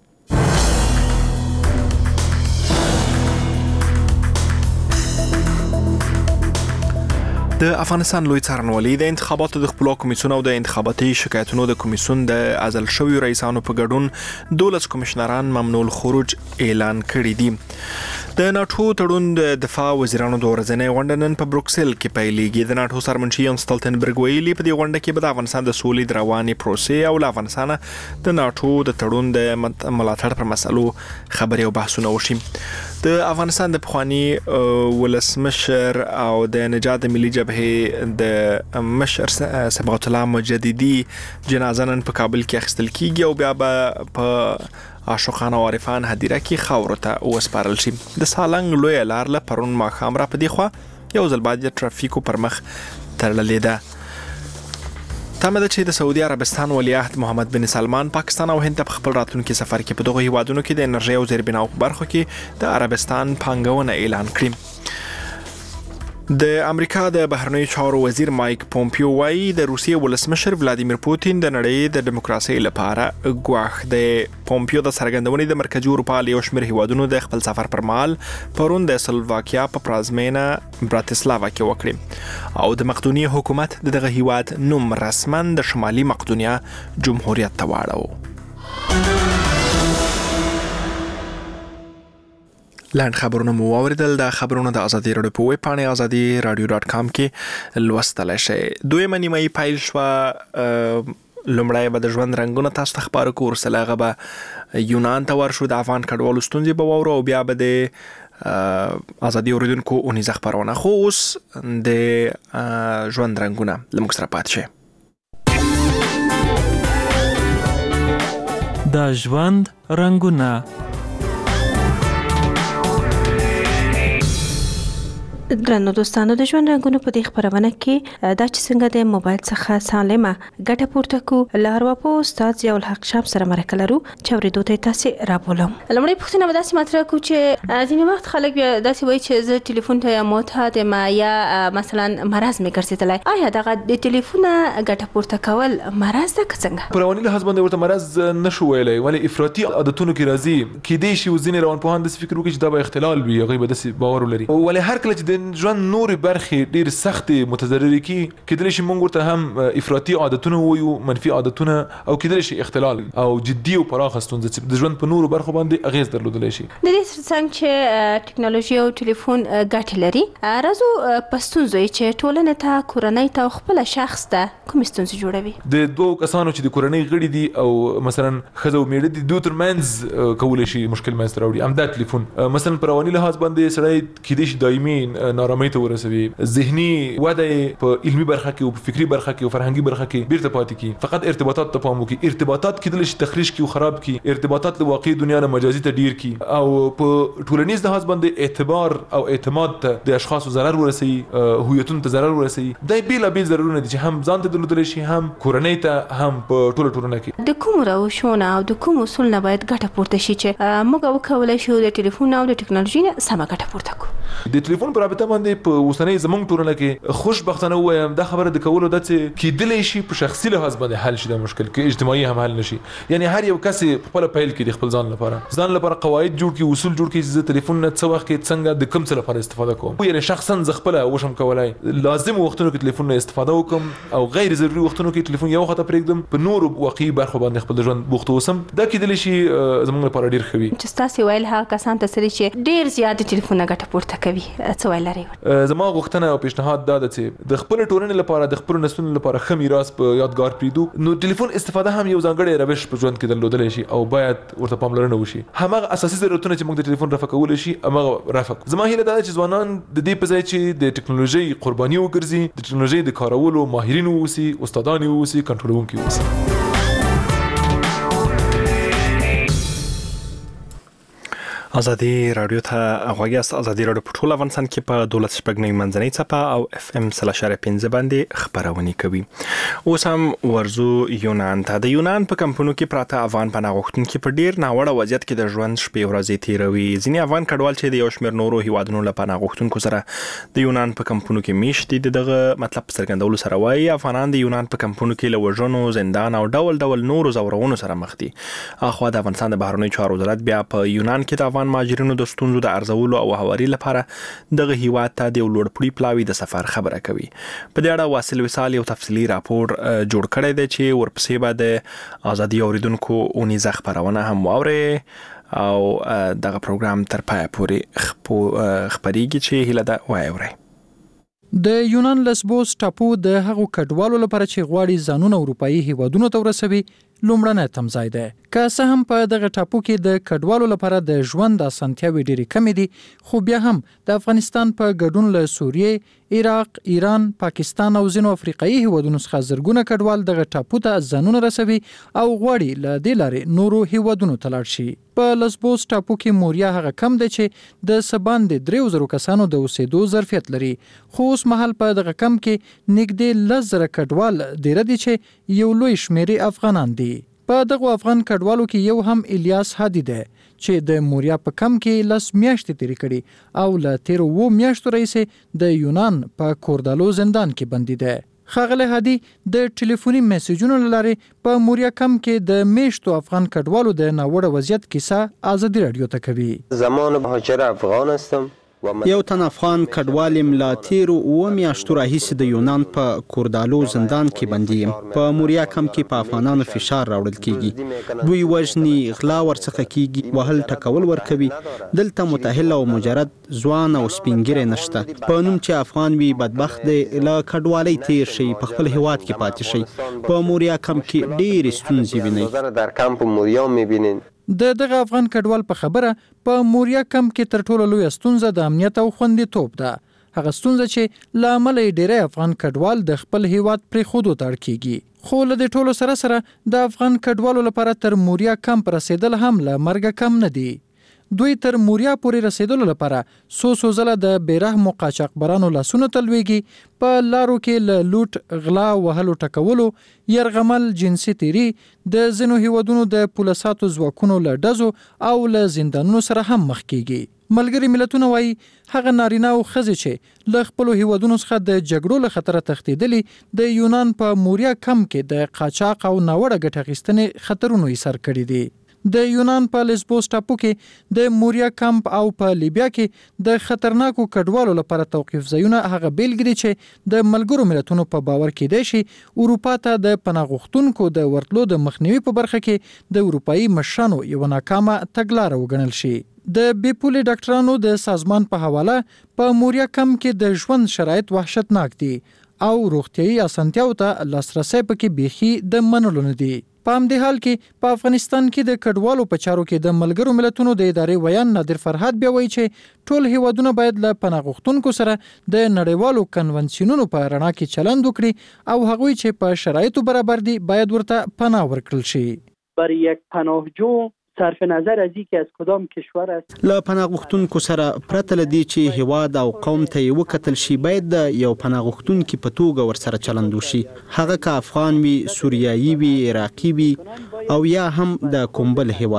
د افغانستان لوی څارنوالي د انتخاباتو د خپلواک کمیسیون او د انتخاباتي شکایتونو د کمیسیون د ازل شویو رئیسانو په ګډون 12 کمشنران ممنوع الخروج اعلان کړي دي. د ناټو تړون د دفاع وزیرانو د ورځنۍ غونډه نن په بروکسل کې پیلېږي. د ناټو سرمنشي یانس سټولټنبرګ ویلي په دې غونډه کې به د افغانستان د سولې د روانې پروسې او له افغانستان د ناټو د تړون د ملاتړ پر مسلو خبرې او بحثونه وشي. د افغانستان د پخوانی ولسمشر او د نجات ملي جبهې د مشر صبغت الله مجددي جنازه نن په کابل کې اخیستل کیږي او بیا به په عاشقان او عارفان هدیره کې خاورو ته وسپارل شي. د سالنګ لوی لار له پرون ماښام را په دی خوا یو ځل بعد ټرافیکو پر مخ تړلې ده. تمه ده چې د سعودي عربستان ولیعهد محمد بن سلمان پاکستان او هند په خپل راتلونکي سفر کې په دغه هیوادونو کې د انرژي او زیربناو په برخو کې د عربستان پانګونه اعلان کړي. د امریکا د بهرنیو چارو وزیر مایک پومپیو وايي د روسیې ولسمشر ولادیمیر پوتین د نړۍ د دیموکراسي لپاره ګواښ دی. پومپیو د څرګندونې د مرکزي اروپا له یو شمېر هیوادونو د خپل سفر پر مهال پرون د سلوواکیا په پلازمینه براتسلاوا کې وکړي او د مقدونیې حکومت دغه هیواد نوم رسما د شمالي مقدونیا جمهوریت ته واړو. لاند خبرونه مو واوریدل. د خبرونو د ازادي رادیو په ویب پاڼه azadi.radio.com کې لوستلای شئ. دویمه نیمه پیل شوه. لومړی به د ژوند رنګونه تاسو ته خبرو کوو، وروسته له هغه به یونان ته ورشو، د افغان کډوالو ستونزې به واورو او بیا به د ازادي اوریدونکو اونیزه خبرونه. خو اوس د ژوند رنګونه له موږ سره پاتې شئ. د ژوند رنګونه. ګرانو دوستانو، د ژوند رنګونو په دې خبرونه کې دا چې څنګه د موبایل څخه سالمه ګټه پورته کو لارواپو استاد ضیاء الحق شاب سره مرکه لرو چې اورېدو ته تاسو رابولم. لومړی پوښتنه به داسې مطرح کو چې ځینې وخت خلک بیا داسې وایي چې زه ټلیفون ته معتاد یم یا مثلا مرض مې ګرځېدلی. آیا دغه د ټلیفون ګټه پورته کول مرض ده که څنګه؟ په رواني لحاظ باندې ورته مرض نشو ویلی، ولې افراطي عادتونو کې راځي. کیدای شي ځینې روانپوهان داسې فکر وکړي چې دا به اختلال وي، هغوی به داسې باور ولري. ولې هر کله چې ژوند نورې برخې ډېر سختې متضررې کی کېدلی شي موږ ورته هم افراطي عادتونه ووایو، منفي عادتونه، او کېدلی شي اختلال او جدي او پراخه ستونزه چې د ژوند په نورو برخو باندې اغېز درلودلی شي. د دې ترڅنګ چې ټکنالوژي او ټلیفون ګټې لري، راځو په ستونزو چې ټولنې ته، کورنۍ ته او خپله شخص ته کومې ستونزې جوړوي. د دوو کسانو چې د کورنۍ غړي دي او مثلا ښځه او میړه دي، دوی ترمنځ کولی شي مشکل منځته راوړي. همدا ټلیفون مثلا په رواني لحاظ باندې سړی کېدای شي دایمي نارامۍ ته ورسوي، ذهني وده په علمي برخه کې او په فکري برخه کې او فرهنګي برخه کې بیرته پاتې کی. فقط ارتباطات ته پام وکړي. ارتباطات کېدلی شي تخریش کی او خراب کی. ارتباطات له واقعي دنیا نه مجازي ته ډیر کی او په ټولنیز لحاظ باندې اعتبار او اعتماد ته د اشخاصو ضرر ورسوي، هویتونو ته ضرر ورسوي. دا بیلابیل ضررونه دي چې هم ځان ته درلودلی شي، هم کورنۍ ته، هم په ټوله ټولنه کې. د کومو روشونو او د کومو اصول نه باید ګټه پورته شي چې موږ وکولی شو د ټلیفون او د ټکنالوژي نه سمه ګټه پورته کړو؟ د ټلیفون پر رابطه باندې په اوسنۍ زمونږ ټولنه کې خوشبختانه وایم دا خبره د کولو د څه کېدلې شي په شخصي لحاظ باندې حل شي د مشکل کې اجتماعي هم حل نشي. یعنی هر یو کس خپل پیل کې د خپل ځان لپاره قواعد جوړ کړي اصول جوړ کړي چې ټلیفون نه څه وخت کې څنګه د کوم څه لپاره استفاده کوم. یعنی شخصا ز خپل وشم کولای لازم وختونو کې ټلیفون نه استفاده وکم او غیر ضروري وختونو کې ټلیفون یو خطه پرېږدم په نور واقعي برخو باندې خپل ژوند بوخت اوسم. دا کېدلی شي زموږ لپاره ډیر ښه وي. چې تاسو ویل هغه کسان ته چې ډیر زیات ټلیفون نه ګټه پورته کوي څه ویل لري؟ زما غوښتنه او پیشنهاد دا ده چې د خپل ټولنې لپاره د خپل نسلونو لپاره ښه میراث په یادګار پریږدو. نو ټلیفون استفاده هم یو ځانګړی روش په ژوند کې درلودلی شي او باید ورته پاملرنه وشي. همغه اساسي ضرورتونه چې موږ د ټلیفون رفع کولی شي همغه رفع. زما هیله دا ده چې ځوانان د دې په ځای چې د ټکنالوژي قرباني وګرځي د ټکنالوژي د کارولو ماهرین اوسي، استادان اوسي، کنټرولونکي اوسي. ازادي رادیو ته غوږی است. ازادي رادیو په ټول افغانستان کې په 12.9 منځنۍ څپه او FM 3.5 باندې خبرونه کوي. اوس هم ورزو یونان ته. د یونان په کمپونو کې پراته افغان پناه غوښتونکي په ډیر ناوړه وضعیت کې د ژوند شپې ورځې تیروي. ځینې افغان کډوال چې د یو شمېر نورو هیوادونو له پناه غوښتونکو سره د یونان په کمپونو کې میشت دي دغه مطلب څرګندولو سره وایي افغانان د یونان په کمپونو کې له وژنو، زندان او ډول ډول نورو ځورونو سره مخ دي. اخوا د افغانستان د بهرنیو چارو وزارت بیا په یونان کې د افغان مهاجرینو د ستونزو د ارزولو او هواري لپاره دغه هیواد ته د لوړپوړي پلاوي د سفر خبره کوي. په دې اړه واصل وصال یو تفصیلي راپور جوړ کړی دی چې ورپسې به د ازادي اوریدونکو اونیزه خبرونه هم واوري او دغه پروګرام تر پای پورې خبريږي چې هیله ده واوري. د یونان لسبوس ټاپو د هغو کډوالو لپاره چې غواړي ځانونه اروپאי هیوادونو ته ورسوي لومړنی تمځای دی. که څه هم په دغه ټاپو کې د کډوالو لپاره د ژوند اسانتیاوې ډېرې کمې دي خو بیا هم د افغانستان په ګډون له سوریې، عراق، ایران، پاکستان او ځینو افریقایي هیوادونو څخه زرګونه کډوال دغه ټاپو ته ځانونه رسوي او غواړي له دې لارې نورو هیوادونو ته لاړ شي. په لسبوس ټاپو کې موریا هغه کم دی چې د سباندې 3000 کسانو د اوسېدو ظرفیت لري خو اوس مهال په دغه کم کې نږدې 10,000 کډوال ډېر دي چې یو لوی شمېر افغانان دي. په دغه افغان کډوالو کې یو هم الیاس هادي دی چې د موریا په کم کې 10 میاشتې تیرې کړي او له 13 میاشتو راهیسې د یونان په کوردالو زندان کې بندي دی. ښاغلی هادي د ټلیفوني میسیجونو له لارې په موریا کم کې د میشتو افغان کډوالو د ناوړه وضعیت کیسه ازادي رادیو ته کوي. زمان مهاجر افغان هستم. یو تن افغان کډوال لا تیرو 9 میاشتو راهیسې د یونان په کوردالو زندان کې بندي یم. په موریا کم کې په افغانانو فشار راوړل کیږي. دوی وژني، غلا ورڅخه کیږي، وهل ټکول ورکوي. دلته متأهل او مجرد ځوان او سپینګیری نشته. په نوم چې افغان وي بدبخت دی له کډوالۍ تیر شي په خپل هیواد کې پاتې شي. په موریا کم کې ډېرې ستونزې ویني. در کمپ موریا میبینین. دغه افغان کډوال په خبره په موریا کم کې تر ټولو لوی ستونزه د امنیت او خوندیتوب ده. هغه ستونزه چې له امله ډېری افغان کډوال د خپل هیواد پرېښودو ته اړ کیږي. خو له دې ټولو سره د افغان کډوالو لپاره تر موریا کم رسیدل هم له مرګه کم نه دي. دوی تر موریا پورې رسیدلو لپاره څو ځله د بیرحمو قاچاقبرانو لاسونو ته لویږي. په لارو کې له لوټ، غلا، وهلو ټکولو، یرغمل، جنسي تیري، د ځینو هیوادونو د پولیساتو ځواکونو له ډزو او له زندانونو سره هم مخ کیږي. ملګري ملتونه وایي هغه نارینه او ښځې چې له خپلو هیوادونو څخه د جګړو له خطره تښتېدلي د یونان په موریا کم کې د قاچاق او ناوړه ګټه اخیستنې خطرونو ایسار کړي دي. د یونان په لسبوس ټاپو کې د موریا کمپ او په لیبیا کې د خطرناکو کډوالو لپاره توقیف ځایونه هغه بیلګې دي چې د ملګرو ملتونو په باور کېدای شي اروپا ته د پناه غوښتونکو د ورتلو د مخنیوي په برخه کې د اروپאי مشرانو یو ناکامه تګلاره وګڼل شي. د بیپولي ډاکټرانو د سازمان په حواله په موریا کم کې د ژوند شرایط وحشتناک دي او روغتیايي اسانتیاو ته لاسرسی پکې بیخي د منلو نه دي. په همدې حال کې په افغانستان کې د کډوالو په چارو کې د ملګرو ملتونو د ادارې ویان نادر فرهاد بیا وایي چې ټول هیوادونه باید له پناه غوښتونکو سره د نړیوالو کنونسیونونو په رڼا کې چلند وکړي او هغوی چې په شرایطو برابر دي باید ورته پناه ورکړل شي. برای یک پناهجو صرف نظر از اینکه از کدام کشور است له پناه غوښتونکو سره پرته له دې چې هیواد او قوم ته یې وکتل شي باید د یو پناه غوښتونکي په توګه ورسره چلند وشي. هغه که افغان وي، سوریایي وي، عراقي وي او یا هم د کوم بل هیواد.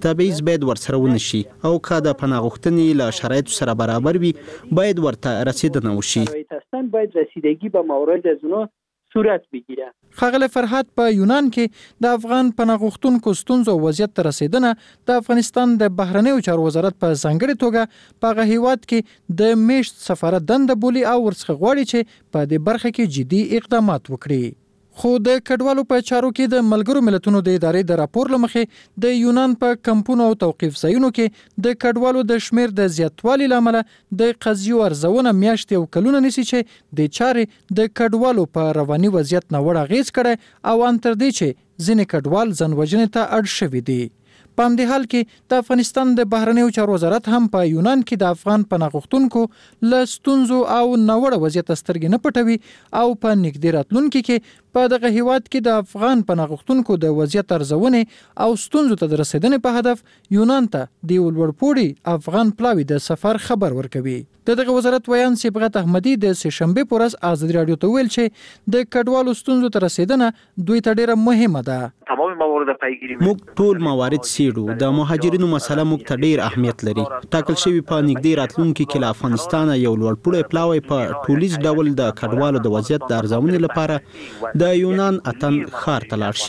تبعیض باید ورسره ونشي او که د پناه غوښتنې له شرایطو سره برابر وي باید ورته رسیدنه وشي. باید رسیدگی به موارد از اونا صورت بگیره. ښاغلی فرهاد په یونان کې د افغان پناه غوښتونکو ستونزو وضعیت ته رسیدنه د افغانستان د بهرنیو چارو وزارت په ځانګړې توګه په هغه هیواد کې د میشت سفارت دنده بولي او ورڅخه غواړي چې په دې برخه کې جدي اقدامات وکړي. خو د کډوالو په چارو کې د ملګرو ملتونو د ادارې د راپور لمخې د یونان په کمپونو او توقیف ځایونو کې د کډوالو د شمیر د زیاتوالي لامل د قضیو ارزونه میاشتې او کلونه نیسي چې د چارې د کډوالو په رواني وضعیت نه وړ اغیز کړي او ان تر دې چې ځینې کډوال ځان وژنې ته اړ شوي دي. په همدې حال کې د افغانستان د بهرنیو چارو وزارت هم په یونان کې د افغان پناه غوښتونکو له ستونزو او ناوړه وضعیت سترګې نه پټوي او په نږدې راتلونکي کې په دغه هیواد کې د افغان پناه غوښتونکو د وضعیت ارزونې او ستونزو ته د رسیدنې په هدف یونان ته د یو لوړپوړي افغان پلاوي د سفر خبر ورکوي. دغه وزارت ویان صبغت احمدي د سهشنبه په ورځ ازادي رادیو ته ویل چې د کډوالو ستونزو ته رسیدنه دوی ته ډیره مهمه ده. موږ ټول موارد څیړو. د مهاجرینو مسله موږ ته ډیر اهمیت لري. ټاکل شوی په نږدې راتلونکي کې له افغانستان یو لوړپوړی پلاوی په ټولیز ډول د کډوالو د وضعیت د ارزونې لپاره د یونان اتن ښار ته لاړ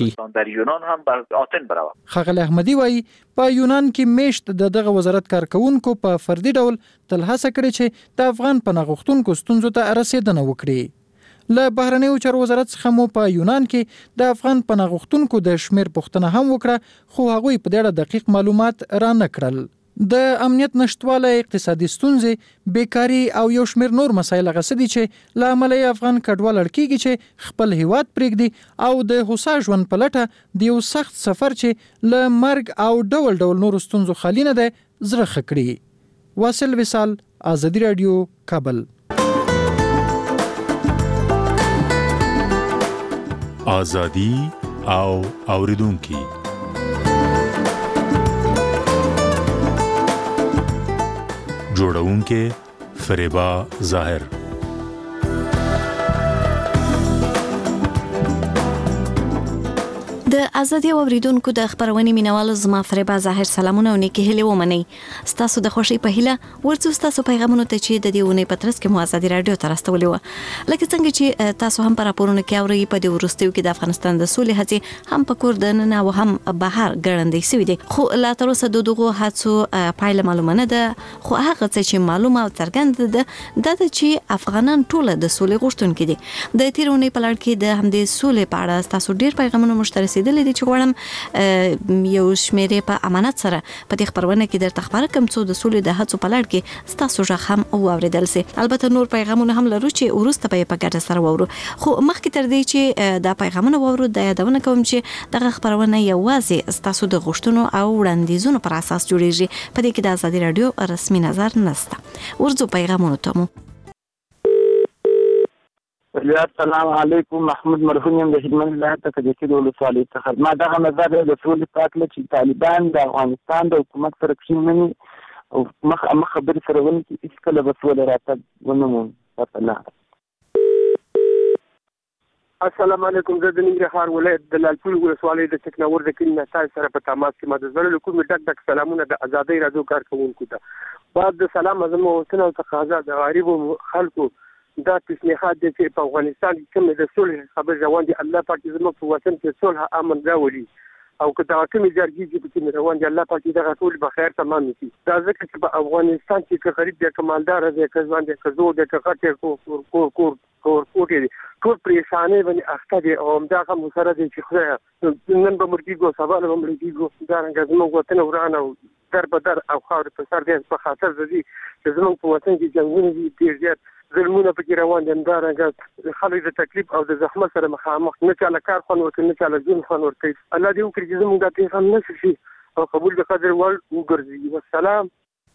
شي. ښاغلی احمدي وایي په یونان کې میشت دغه وزارت کارکونکو په فردي ډول تل هڅه کړې چې د افغان پناه غوښتونکو ستونزو ته رسیدنه وکړي. له بهرنیو چارو وزارت څخه مو په یونان کې د افغان پناه غوښتونکو د شمیر پوښتنه هم وکړه خو هغوی په ډېر دقیق معلومات را نه کړل. د امنیت نشټوالی، اقتصادي ستونزې، بیکاري او یو شمیر نور مسایل هغه څه دي چې له امله یې افغان کډوال اړ کېږي چې خپل هیواد پرېږدي او د هوسا ژوند په لټه د یو سخت سفر چې له مرګ او ډول ډول نورو ستونزو خالي نه دی زړه ښه کړي. واصل وصال، ازادي رادیو، کابل. ازادي او اوریدونکي جوړونکې فریبا ظاهر. د ازادي اوریدونکو د خبرونې مینوالو زما فریبا ظاهر سلامونه او نیکی هیله ومني. ستاسو د خوشي په هیله ورڅو ستاسو پیغامونو ته چې د دې ونې پترس کې مو ازادي رادیو ته راستولې و. لکه څنګه چې تاسو هم پر راپورونه کې اوري په دې ورستیو کې د افغانستان د سولې هڅې هم په کور د نن او هم بهر ګړندې شوې دي. خو لا تر اوسه دغه هڅو پایله معلومه نه ده. خو هغه څه چې معلومه او څرګنده ده د چې افغانان ټول د سولې غوښتونکي دي. د تیرونې په لړ کې د همدې سولې په اړه تاسو ډیر پیغامونه مشترک دي چې غواړم یو شمیرې په امانت سره په دې خبرونه کې درته خبره کوم څو د سولې د هڅو په لړ کې ستاسو ژغ هم واوریدل سي. البته نور پیغامونه هم لرو چې ورسته په ګډه سره وورو. خو مخکې تر دې چې دا پیغامونه وورو د یادونه کوم چې دغه خبرونه یوازې ستاسو د غوښتنو او وړاندیزونو پر اساس جوړیږي. په دې کې د ازادي رادیو رسمي نظر نشته. ورځو پیغامونه ته مو السلام علیکم. محمود مرهون یم د خدمت ولایت ته د ولسوالۍ څخه. ما دغه نظر د سولې په اړه چې طالبان د افغانستان د حکومت سره کښېنوي او مخامخ خبرې سره ونکړي هېڅکله به سوله راتګ ونه مومي. السلام علیکم. زه د ننګرهار ولایت د لالپورې ولسوالۍ د ټکناور د کلي نه تاسو سره په تماس کې. ما د زړه له کومې ډک سلامونه د ازادۍ رادیو کارکوونکو ته. بعد د سلام زما غوښتنه او تقاضا د غریبو خلکو دا پیشنهاد دی چې په افغانستان کې کومې د صلح خبرې روان دي. الله پاک زموږ په وطن کې صلح امن راولي او که دغه کومې جرګې چې پکې روان دي الله پاک دغه ټول په خیر تمام کړي. دا ځکه چې په افغانستان کې که غریب دی که مالدار دی که ځوان دی که زوړ دی که غټ دی کور دی ټول پریشانۍ باندې اخته دي او همدغه هم سره دی چې خدایه نن به مړ کېږو سبا به مړ کېږو. دارنګه زموږ وطن وران او در په در او خاورې په سر دی په خاطر د دې چې زموږ په وطن کې جنګونه دي ډېر زیات ظلمونه پکې روان دي. همدارنګه خلک د تکلیف او د زحمت سره مخامخ نه چاله کار خوند ورکوي نه چاله ژوند خوند ورکوي. الله دې وکړي چې زموږ دا پیغام نشر شي او قبول د قدر وړ وګرځي. والسلام.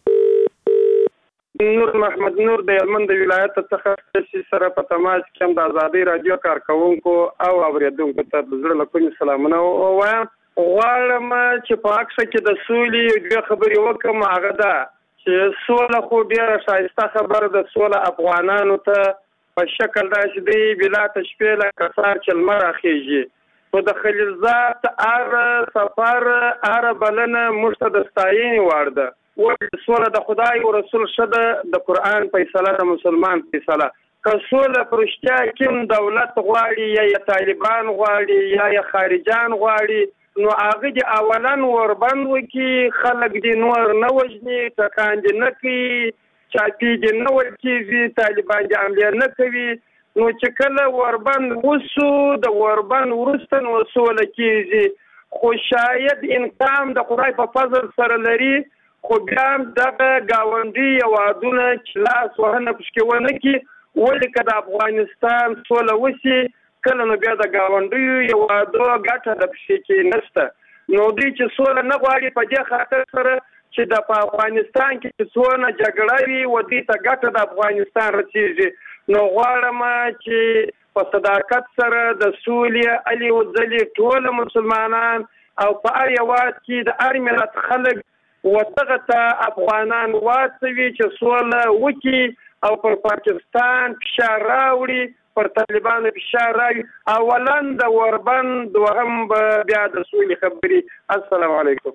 نور محمد نور د هلمند ولایت څخه سره په تماس کې هم د ازادۍ رادیو کارکوونکو او اوریدونکو ته د زړه له کومې سلامونه وایم. غواړم چې په عکس کې د سولې دوه خبرې وکړم. هغه ده چې سوله خو ډېره ښایسته خبره ده. سوله افغانانو ته په شکل داسې دی بلا تشبیه لکه سهار چې لمر راخیږي خو د خلیلزاد سفر بلنه موږ ته د ستاینې وړ ده سوله د خدای او رسول شده د قرآن فیصله د مسلمان فیصله که سوله په رښتیا کې دولت غواړي یا طالبان غواړي یا خارجان غواړي نو هغه د اولن وربند وکي خلک دي نور نه وژني ټکان دي نه کوي چاپی دي نه ورکیږي طالبان دي عملیه نه کوي نو چې کله وربند وسو د وربند وروسته نو سوله کیږي خو شاید انقام د خدای په فضل سره لري خو بیا دغه گاونډي یوادونه چې لاس وهنه پشکې ونه کی ولې که د افغانستان سوله وسي کله نو بیا د گاونډیو یوادو ګټه د پشکې کې نشته نو دوی چې سوله نه غواړي په دې خاطر سره چې د افغانستان کې چې څونه جګړه وي و دې ته ګټه د افغانستان رسیږي نو غواړم چې په صداقت سره د سولې علي وځلي ټول مسلمانان او په هر هېواد کې د هر ملت خلک ودغه ته افغانان واڅوي چې سوله وکړي او پر پاکستان فشار راوړي پر طالبانو فشار راوړي اولا د وربند دوهم بیا د سولې خبرې السلام علیکم